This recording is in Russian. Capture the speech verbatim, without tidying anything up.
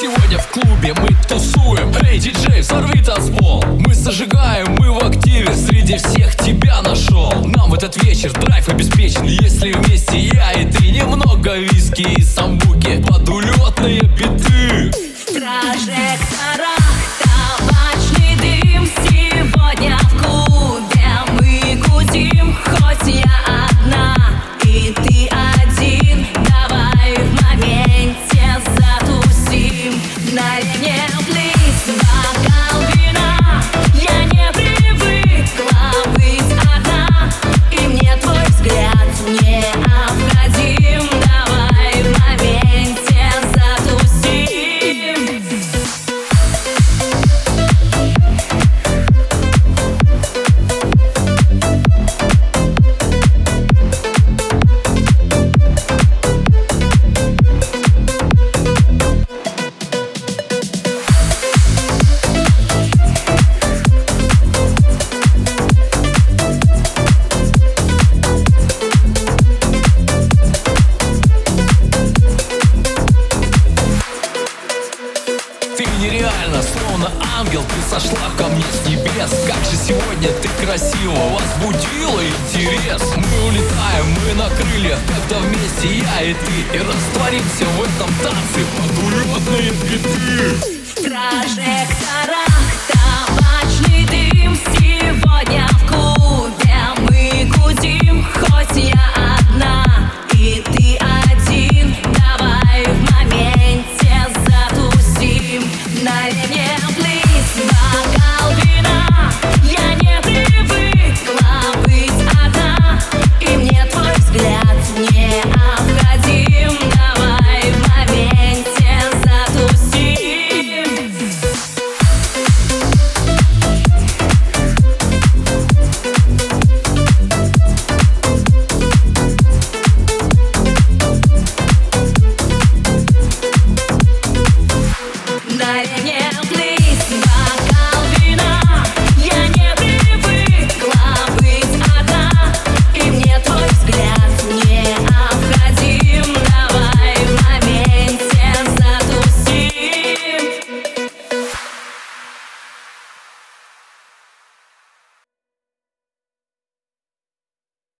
Сегодня в клубе мы тусуем. Эй, диджей, взорви танцпол. Мы зажигаем, мы в активе. Среди всех тебя нашел. Нам в этот вечер драйв обеспечен. Если вместе я и ты, немного виски и самбуки под улетные биты. В прожекторах табачный дым. Сегодня в клубе мы кутим. Хоть я одна и ты один, давай в моменте затусим. Мгновение близ, бокал вина. Я не привыкла быть одна, и мне твой взгляд необходим. Давай в моменте затусим. Ты нереально, словно ангел, ты сошла ко мне с небес. Как же сегодня ты красиво возбудила интерес. Мы улетаем, мы на крыльях, когда вместе я и ты, и растворимся в этом танце под улетные биты. В прожекторах